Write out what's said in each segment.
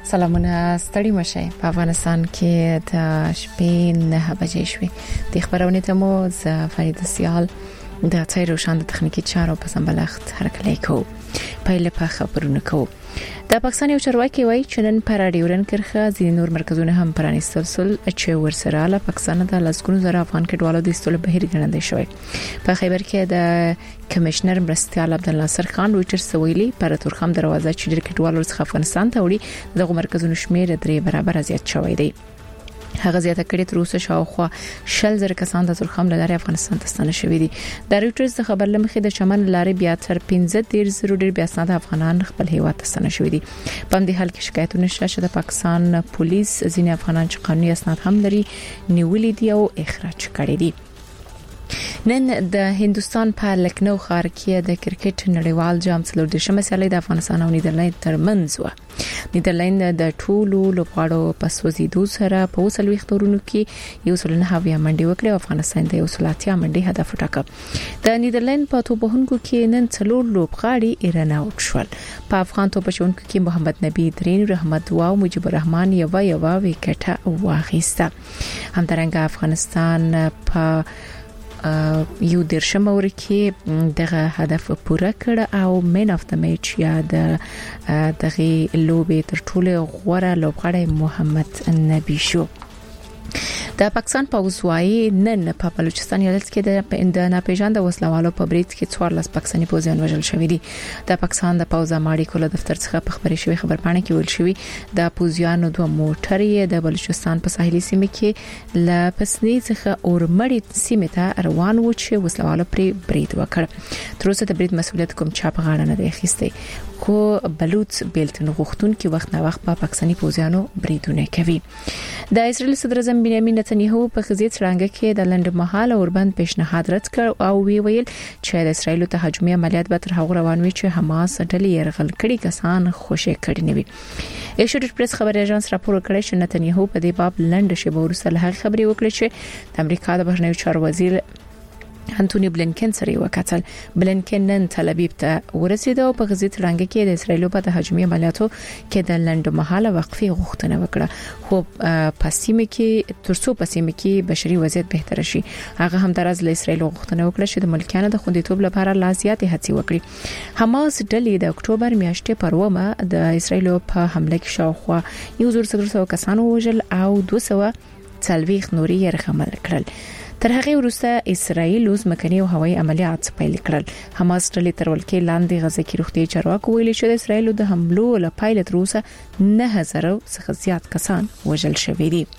سلامونه ستړي مشه په افغانستان کې د شپې 9 بجې شوې د خبرونه ته مو ز فرید سیال د تیر روشان د تخنیکی چارو په سمبلخت هرکلی کو پایله په خبرونه کو د پاکستان یو چارواکي وایي چې نن پر اډیورن کرخه ځینې نور مرکزونه هم پرانیستل سول چې ورسره له پاکستان د لسګونو زره افغان کډوالو د استولو بهیر ګڼل شوی په خیبر کې د کمشنر مرستيال عبدالناصر خان رويټرز ویلي پر تورخم دروازه چې د کډوالو څخه افغانستان ته وړي دغه مرکزونو شمیر 3 برابر زیات شوی دی هغه زیاته کړي تر اوسه شاوخوا 60,000 کسان د تورخم لارې افغانستان ته ستنه شوي دي د رويټرز د خبر لمخې د چمن لارې بیا تر 15,000 ډیر بیا ساده افغانان خپل هیواد ته ستنه شوي دي په دې حال کې شکایتونه شته چې د پاکستان پولیس ځینې افغانان چې قانوني اسناد هم لري نیولې دي او اخراج کړي دي نن د هندستان په لکنو ښار کې د کرکټ نړیوال جام څلور د شمسلې د افغانستان او نیدرلند ترمنځ و نیدرلند د ټولو لوبغاړو په سوزیدو سره په وسلوي خطرونو کې یو سلنه هاویا منډي وکړه او افغانستان د یو سلاتیا منډي هدف وټاکه د نیدرلند په توپهونکو کې نن څلور لوبغاړي ایران اوټ شول په افغان توپچونکو کې محمد نبی درین رحمت دوا او مجيب الرحمن یو وکټه واخیسته همدارنګه افغانستان په یو درشم ورکی دغه هدف پوره کړ او مین اف د میچ یا دغه لوبې تر ټولو غوړه لوبغاړی محمد نبی شو د پاکستان پوځوي نن په بلوچستان ایالت کې د ناپېژاند وسلوالو په بریټ کې 14 پاکستاني پوځیان وژل شوي دي د پاکستان د پوځ اماري کول دفتر څخه په خبري شوی خبرپاڼه کې ویل شوی د پوځیانو دوه موټرې د بلوچستان په ساحلي سیمه کې ل پسنی څخه اورمړی سیمه ته روان و چې وسلوالو پر بریټ وکړ تر اوسه د بریټ مسؤلیت کوم چا په غاړه نه دی اخیستی کو بلوچ بیلتن غوښتون کې وخت نه وخت په پاکستاني پوځیانو بریټونه کوي د اسرائیل صدر اعظم بنیامین نتنیاهو په خزیت شرنګ کې د لنډمهاله اوربند پیشنهاد رد کړ او ویل چې د اسرائیل ته هجومي عملیات به تر هغه روان وي چې حماس ډلې يرغل کړي کسان خوشی کړي نه وي ایشوډ پریس خبري اژانس راپور کړی چې نتنیاهو په دې باب لنډ شی ورسره له خبري وکړي چې د امریکا د بهرنیو چارو وزیر انټونی بلینکن سره وکتل بلینکن نن تل ابیب ته ورسید او په غزې ترنګ کې د اسرایل په هجومي عملیاتو کې د لنډمهاله وقفې غوښتنه وکړه خو پسیمه کې ترڅو پسیمه کې بشري وضعیت بهتر شي هغه هم درز له اسرایل غوښتنه وکړه چې د ملکیانو د خوندیتوب لپاره لازمیات هڅې وکړي حماس ډلې د اکتوبر میاشتې پر ومه د اسرایل په حمله کې شاوخوا 1400 کسان وژل او 240 نوري يرغمل کړل تر هغه وروسته اسرائیل اوس مکني او هوایي عملیات پیل کړل حماس ډلې تر ولکې لاندې غزه کې روغتي چارواکو ویلي چې د اسرائیل د حملو له پایله تر اوسه 9000 څخه زیات کسان وژل شوي دي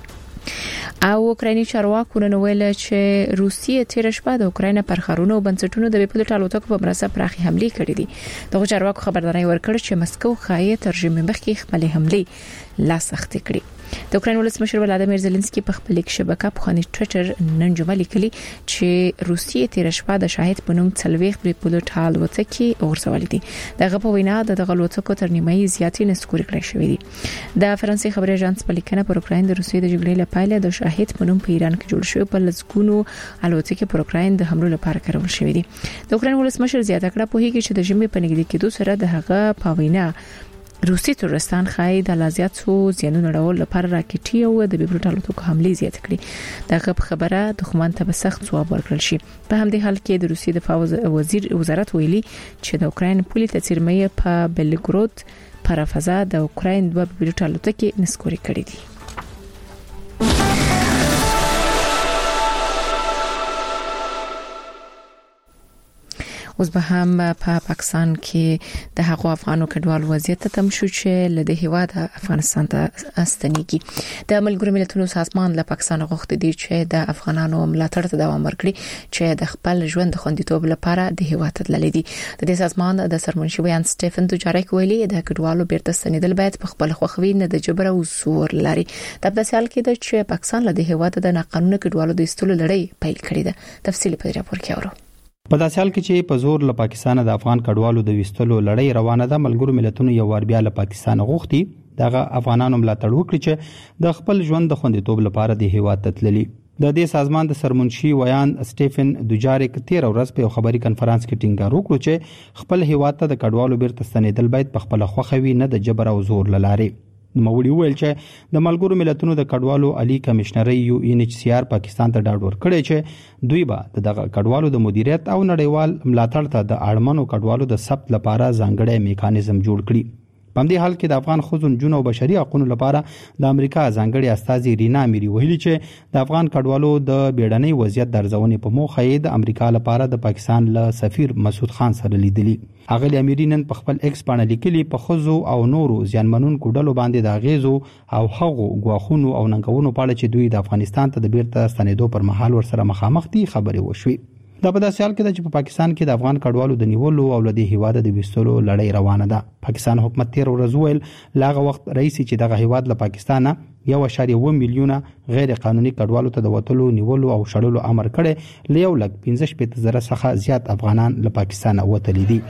او اوکرایني چارواکو نن ویل چې روسیه تیر شپه د اوکراین پر خارونو او بنسټونو د بیپل ټالوتکو په مرسته پراخي حمله کړې دي دغه چارواکو خبرداري ورکړه چې مسکو خایې ترجمه مخکې خپل حمله لا سخت کړي د اوکراین ولسمشر ولادیمیر زيلنسکي په خپل شبکه په خاني ټوئیټر نن جمعه لیکلي چې روسیه تیر شپه د شاهد په نوم څلويخ بیپل ټالوتکي اورسول دي دغه په وینا د غلوتکو تر نیمه زیاتې نسکوري کړی شوې دي د فرانسې خبري اژانس په لیکنه پر اوکراین د روسیې د جګړې لپاره د شاهد په نوم په ایران کې جوړ شوی په لسګونو الوتکې پر اوکراین د حملو لپاره کارول شوې دي د اوکراین ولسمشر زیاته کړه په هیڅ چې د جمعې په نګدي کېدو سره د هغه په وینا روسي تورستان خای د لازیاتو زیانونو راول لپاره راکټي او د بیبروټالوتو حمله زیات کړي دغه خبره دښمن ته به سخت ځواب ورکړل شي په همدې حال کې د روسي د وزیر وزارت ویلي چې د اوکراین پولیس ترمنې په بلګرود پر فضا د اوکراین د بیبروټالوتو کې نسکوري کړي دي اوس به هم په پاکستان کې د هغو افغانو کډوال وضعیت ته تم شو چې له هیواد افغانستان ته استنیږي د ملګرو ملتونو سازمان له پاکستان غوښتي دي چې د افغانانو ملاتړ ته دوام ورکړي چې د خپل ژوند خوندیتوب لپاره د هیواد تدللي دي د دې سازمان د سرمنشي ویان سټيفن دوجاریک ویلي د کډوالو بیرته ستنیدل باید په خپل خوخوي نه د جبر او زور لري د داسې حال کې چې پاکستان له هیواد د ناقانونه کډوالو د استلو لړۍ پیل کړې ده تفصیل په راپور کې اورو په داسې حال کې چې په زور له پاکستان د افغان کډوالو د وستلو لړۍ روانه ده ملګرو ملتونو یو ور بیا له پاکستان غوښتي دغه افغانانو ملاتړ وکړي چې د خپل ژوند د خوندیتوب لپاره د هیواد تتللي د دې سازمان د سرمنشي ویان سټيفن دوجاریک 13 ورځ په خبري کانفرنس کې ټینګار وکړ چې خپل هیواد ته د کډوالو بیرته ستنیدل باید په خپل خوخوي نه د جبر او زور لاره نوموړي ویل چې د ملګرو ملتونو د کډوالو عالی کمشنري UNHCR پاکستان ته ډاډ ورکړی چې دوی به دغه کډوالو د مدیریت او نړیوال ملاتړ ته د اړمنو کډوالو د ثبت لپاره ځانګړی میکانیزم جوړ کړي. په دې حال کې د افغان ښځو نجونو او بشري حقوقو لپاره د امریکا ځانګړي استاذ رینا اميري ویلي چې د افغان کډوالو د بیړنۍ وضعیت درځونې په موخه یې د امریکا لپاره د پاکستان له سفیر مسعود خان سره لیدلي. اغلی اميري نن په خپل ایکس باندې لیکلي په ښځو او نورو ځانمنونکو ډلو باندې د غیزو او هغو غواخونو او ننګونو په اړه چې دوی د افغانستان ته د بیرته ستنېدو پر مهال ورسره مخامخ دي خبرې وشوي. دا په داسې حال کې چې په پاکستان کې د افغان کډوالو د نیولو او لدی هیواد د وستلو لړۍ روانه ده. پاکستان حکومت تیر ورځ ویل لاغه وخت رئیس چې دغه هیواد له پاکستانه 1.1 میلیونه غیر قانوني کډوالو ته د وټلو نیولو او شړلو امر کړي ل 1.15 څخه زیات افغانان له پاکستانه وتلي دي.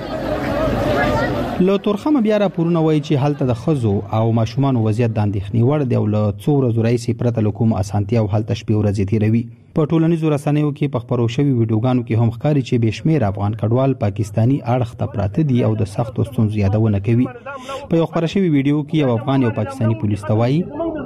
له تورخم بیا راپورونه وایي چې حالت د خزو او ماشومان وضعیت د اندېښنې وړ دی او له څو ورځې راځي پرته له کوم اسانتیا او حالت شپې ورځې تیروي. په ټولنیزو رسنیو کې په خبرو شوی ویډیوګانو کې هم ښکاري چې بشمیر افغان کډوال پاکستانی اړخ ته پراته دي او د سختو ستونزو یادونه کوي. په یو خبره شوی ویډیو کې یو افغان یو پاکستانی پولیس ته وایي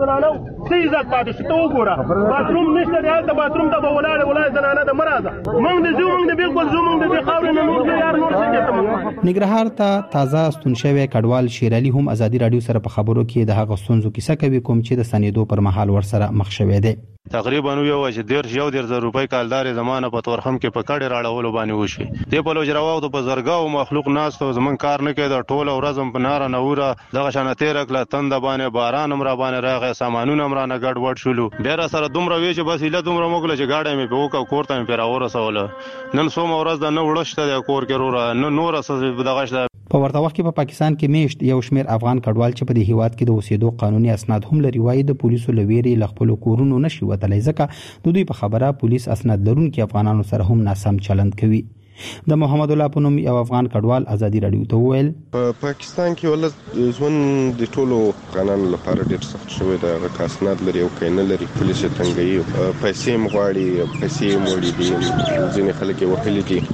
عزت پاتې شته وګوره باتروم نشته دی هلته باتروم ته به ولاړ زنانه د مرازه موږ د زو موږ د بالکل زو موږ د خاورې نه نور یار نور څه. نګرهار ته تازه ستون شوی کډوال شیر علي هم ازادي رادیو سره په خبرو کې د هغه ستونزو کیسه کوي کوم چې د سنیدو پر مهال ورسره مخ شوی دی. تقریبا یو چې 1.5 روپۍ کالدار زمانه په تورخم کې په کډې راړولو باندې وشي. دی په لوجراو د بزرګاو مخلوق ناس ته زمون کار نه کېد ټول ورځم په ناره نوره دغه شانه تیر کله تند باندې باران امر باندې راغی سامانونه امر نه ګډ وډ شولو ډیر سره دومره وی چې بس اله دومره موږ چې گاډه مې په وکاو کوړته مې پر اورسوله نن سوم ورځ د نو وړشته د کور کې رورا نور اساس دغه په ورته وخت کې په پاکستان کې میشت یو شمیر افغان کډوال چې په دې هیواد کې د اوسېدو قانوني اسناد هم لري وایي د پولیسو لویري لخپل کورونو نشي وتلای ځکه د دوی په خبره پولیس اسناد لرونکي افغانانو سره هم ناسم چلند کوي. د محمد الله پونم یو افغان کډوال ازادي رادیو ته ویل په پاکستان کې ول ژوند د ټولو افغانانو لپاره ډېر سخت شوی دی. هغه اسناد لري او کینه لري پولیس څنګه پیسې مغواړي پیسې موړي دي ځینې خلک وهلي دي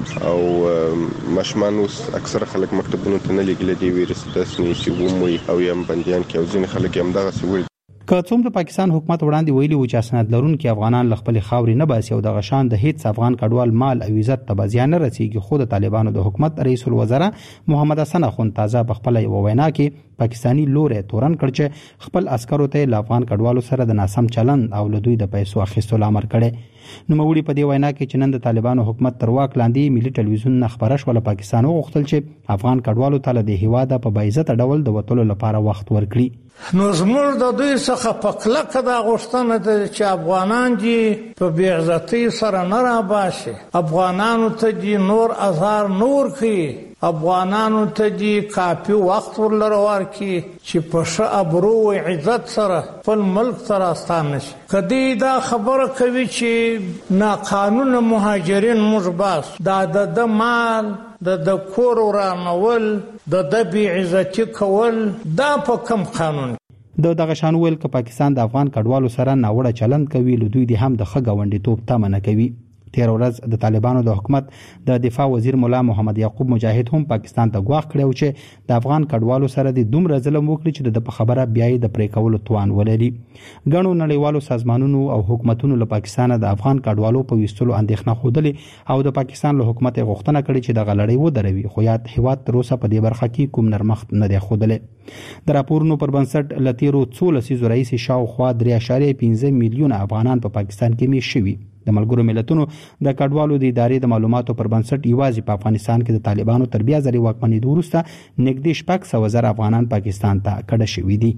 او ماشومان اوس اکثره خلک مکتبونو ته نه لګل دي ویروس تاسنی چې وموي او یم بنديان کې او ځینې خلک هم دغه سوي. که څوم د پاکستان حکومت وړاندې ویلي و چې اسناد لرونکي افغانان خپل خاوري نه باسي او د غشان د هیڅ افغان کډوال مال او عزت ته بزیان نه رسیږي خو د طالبانو د حکومت رئیس الوزرا محمد حسن اخوند تازه په خپل وینا کې پاکستانی لوري تورن کړ چې خپل عسکرو ته د افغان کډوالو سره د ناسم چلند او له دوی د پیسو اخیستلو امر کړي. نو موري په دې وینا کې چې نن د طالبانو حکومت تر واک لاندې ملي ټلویزیون خبره شول پاکستان وغوښتل چې افغان کډوالو ته د هیواده په باعزت ډول د وټولو لپاره وخت ورکړي. نو زموږ د دوی څخه په کلکه دا غوښتنه ده چې افغانان دي په بې عزتۍ سره نه راباسي افغانانو ته دي نور ازار نور کوي افغانانو ته دي کافي وخت ورلره ورکړي چې په ښه ابرو او عزت سره خپل ملک ته راستان نشي. که دوی دا خبره کوي چې ناقانونه مهاجرین موږ باس دا د مال د کور ورانول د بې عزتي کول دا په کوم قانون دغه شان ویل ک پاکستان د افغان کډوالو سره ناوړه چلند کوي له دوی د هم د خګاونډي توپ تمنه کوي. تیر ورځ د طالبانو د حکومت د دفاع وزیر مولا محمد یعقوب مجاهد هم پاکستان ته غواخ کړو چې د افغان کډوالو سره د دومره ظلم وکړي چې د خبره بیاي د پرې کولو توان ولري. غنو نړیوالو سازمانونو او حکومتونو له پاکستان د افغان کډوالو په وستلو اندېښنه خوده او د پاکستان له حکومت غوښتنه کړې چې د غلړې ودروي خو یاد هیواد تر اوسه په دې برخه کې کوم نرمښت نه دی خوده. د راپورونو پر بنسټ لتیرو 13 رئیس شاوخوا 3.5 میلیونه افغانان په پاکستان کې می شوي. د ملګرو ملتونو د کډوالو د ادارې د معلوماتو پر بنسټ یوازې په افغانستان کې د طالبانو تر بیا ځلې واکمنۍ وروسته نږدې 600,000 افغانان پاکستان ته کډه شوي دي.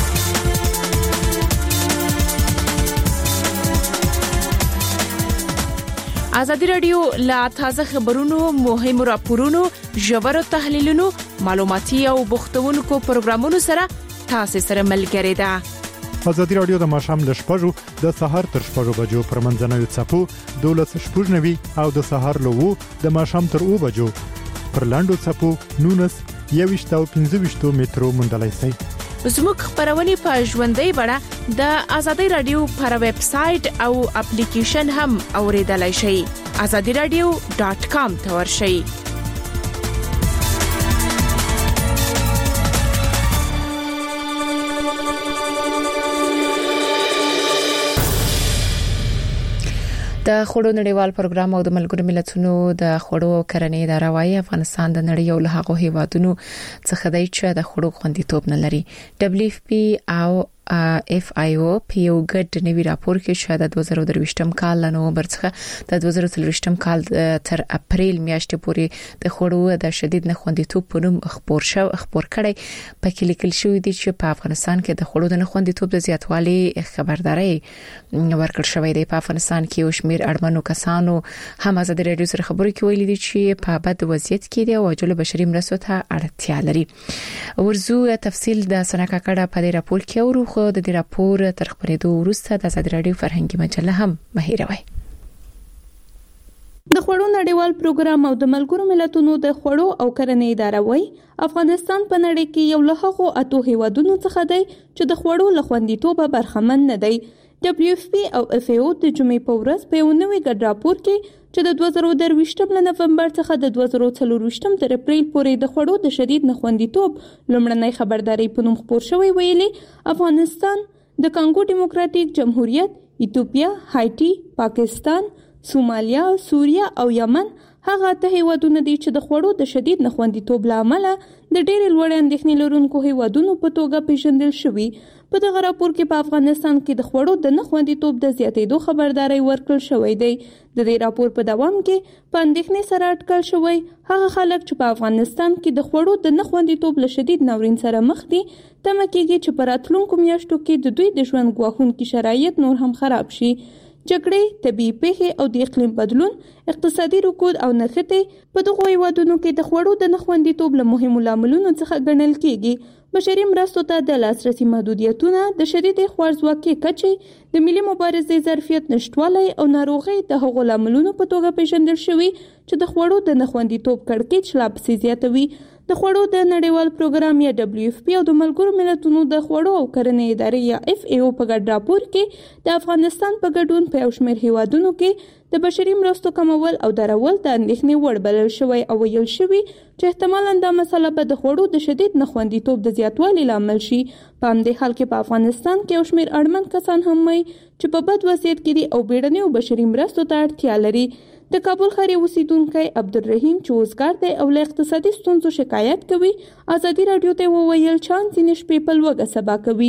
ازادي رادیو لا تازه خبرونو مهمو راپورونو ژورو تحلیلونو معلوماتي او بوختونکو پروګرامونو سره تاسو سره ملګری ده. ازادي رادیو د ماشام ل شپږو د سحر تر شپږو بجو پر منځنوي چپو 12:90 او د سحر له 2 د ماشام تر 2 بجو پر لاندو چپو 19 او 15 مترو مندلای سي. زموږ خبرونه په ژوندۍ بڼه د ازادي رادیو پر ویب سټ او اپلیکیشن هم اوریدلای شئ. azadiradio.com ته ورشئ. د خوړو نړیوال پروګرام او د ملګرو ملتونو د خوړو او کرنې اداره وايي افغانستان د نړۍ یو له هغو هیوادونو څخه دی چې د خوړو خوندیتوب نه لري. WFP او FAO په یو ګډ نوي راپور کې چې د 2023م کال له نومبر څخه د 2023م کال تر اپریل میاشتې پورې د خوړو د شدید نه خوندیتوب په نوم خبر کړي. په کې لیکل شوی دی چې په افغانستان کې د خوړو د نه خوندیتوب د زیاتوالي خبرداري ورکړل شوې ده. په افغانستان کې یو شمېر اړمنو کسانو هم ازادي رادیو سره خبرې کولې دي چې په بد وضعیت کې دي او عاجل بشري مرستو ته اړتیا لري. ورزو تفصیل د سنکا کړه په راپور کې ورو د دې راپور تر خبرېدو وروسته د ازادي رادیو فرهنګي مجله هم مهیروي. د خوړو نړیوال پروګرام او د ملګرو ملتونو د خوړو او کرنې اداره وايي افغانستان په نړۍ کې یو له هغو اتو هیوادونو څخه دی چې د خوړو له خوندیتوب برخمن نه دی. WFP او FAO د جمعې په ورځ په یو نوي ګډ راپور کې چې د 2023م له نومبر څخه د 2024م تر اپریل پورې د خوړو د شدید نه خوندیتوب لومړنۍ خبرداري په نوم خبر شوی ویلي افغانستان د کانګو ډیموکراتیک جمهوریت، ایتوپیا، هایټي، پاکستان، سومالیا، سوریا او یمن هغه ته هیوادونه دي چې د خوړو د شدید نه خوندیتوب لامل د ډېر لوړ اندېښنې لرونکو هیوادونو په توګه پیژندل شوی. په دغه راپور کې په افغانستان کې د خوړو د نه خوندیتوب د زیاتېدو خبرداري ورکړل شوې ده. د دې راپور په دوام کې په اندېښنې سره اټکل شوی هغه خلک چې په افغانستان کې د خوړو د نه خوندیتوب له شدید ناورین سره مخ دي تمه کېږي چې په راتلونکو میاشتو کې د دوی د ژوند ګواښونکي شرایط نور هم خراب شي. جګړې، طبيعي پیښې او د اقلیم بدلون، اقتصادي رکود او نښتې په دغو هیوادونو کې د خوړو د نه خوندیتوب له مهمو لاملونو څخه ګڼل کېږي. بشري مرستو ته د لاسرسي محدودیتونه، د شدیدې خوارځواکۍ کچې، د ملي مبارزې ظرفیت نشټوالی او ناروغۍ د هغو لاملونو په توګه پیژندل شوي چې د خوړو د نه خوندیتوب کړکېچ لا پسې زیاتوي. د خوړو د نړیوال پروګرام یا WFP او د ملګرو ملتونو د خوړو او کرنې ادارې یا FAO په ګډ راپور کې د افغانستان په ګډون په یو شمېر هیوادونو کې د بشري مرستو کمول او درول د اندېښنې وړ بلل شوی او ویل شوی چې احتمالاً دا مسله به د خوړو د شدید نه خوندیتوب د زیاتوالي لامل شي. په همدې حال کې په افغانستان کې یو شمېر اړمن کسان هم وایي چې په بد وضعیت کې دي او بیړنیو بشري مرستو ته اړتیا لري. د کابل ښار اوسیدونکی عبدالرحیم چې وزګار دی او له اقتصادي ستونزو شکایت کوي ازادي رادیو ته وویل چې ځینې شپې په لوږه سبا کوي.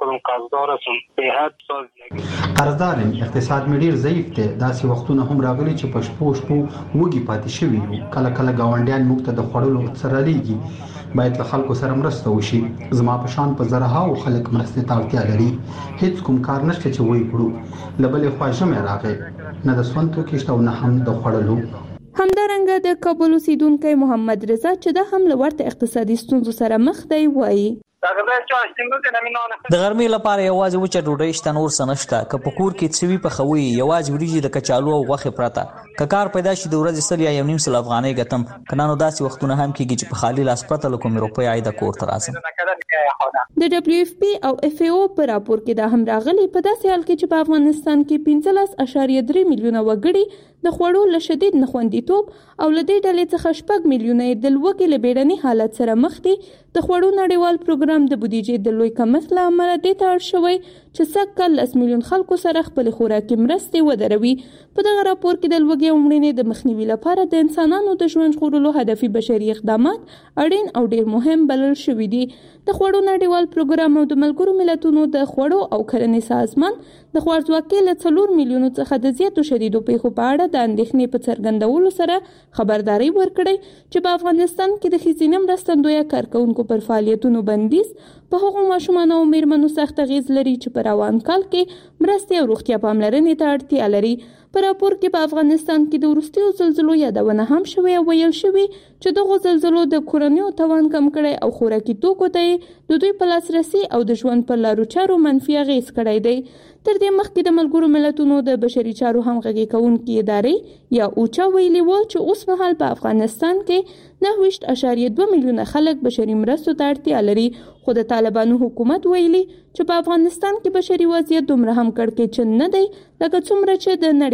قرضدارم اقتصاد مې ډیر ضعیف دی. داسې وختونه هم راغلي چې په شپو وږي پاتې شوي یو. کله کله ګاونډیان موږ ته د خوړلو سره لیږي. باید له خلکو سره مرسته وشي. زما په شان په زرهاو خلک مرستې ته اړتیا لري. هیڅ کوم کار نشته چې وایي کړو. له بلې خوا ژمی راغی، نه د سون توکي شته او نه هم د خوړلو. همدارنګه د کابل اوسیدونکی محمد رضا چې د هم له ورته اقتصادي ستونزو سره مخ دی وایي د غرمې لپاره یوازې وچه ډوډۍ شته، نور څه نشته. که په کور کې څه وي پخوي، یوازې وریجې د کچالو او غوښې پرته. که کار پیدا شي د ورځې 100 یا 1.5 افغانۍ ګټم. که نه نو داسې وختونه هم کېږي چې په خالي لاس پرته له کومې روپۍ عایده کور ته راسم. د WFP او FAO په راپور کې دا هم راغلي په داسې حال کې چې په افغانستان کې 15.3 میلیونه وګړي د خوړو له شدید نه خوندیتوب او له دې ډلې څخه 6 میلیونه د لوږې له بیړني حالت سره مخ دي. د خوړو نړیوال پروګرام د بودیجې د لوی کمښت له امله دې ته اړ شوی چې سږکال 10 میلیون خلکو سره خپل خوراکي مرستې ودروي. په دغه راپور کې د لوږې او مړینې د مخنیوي لپاره د انسانانو د ژوند ژغورلو هدفي بشري اقدامات اړین او ډیر مهم بلل شوي دي. د خوړو نړیوال پروګرام او د ملګرو ملتونو د خوړو او کرنې سازمان د خوارځواکۍ له 4 میلیونو څخه د زیاتو شدیدو پیښو په اړه د اندېښنې په څرګندولو سره خبرداري ورکړې چې په افغانستان کې د ښځینه مرستندویه کارکوونکو پر فعالیتونو بندیز په هغو ماشومانو او میرمنو سخت اغیز لري چې په روان کال کې مرستې او روغتیا پاملرنې ته اړتیا لري. په راپور کې په افغانستان کې د وروستیو زلزلو یادونه هم شوې او ویل شوي چې دغو زلزلو د کورنیو توان کم کړی او خوراکي توکو ته د دوی په لاسرسي او د ژوند پر لارو چارو منفي اغیز کړی دی. تر دې مخکې د ملګرو ملتونو د بشري چارو همغږي کوونکې ادارې یا اوچا ویلي و چې اوس مهال په افغانستان کې 9.2 میلیونه خلک بشري مرستو ته اړتیا لري. خو د طالبانو حکومت ویلي چې په افغانستان کې بشري وضعیت دومره هم کړکېچن نه دی لکه څومره چې د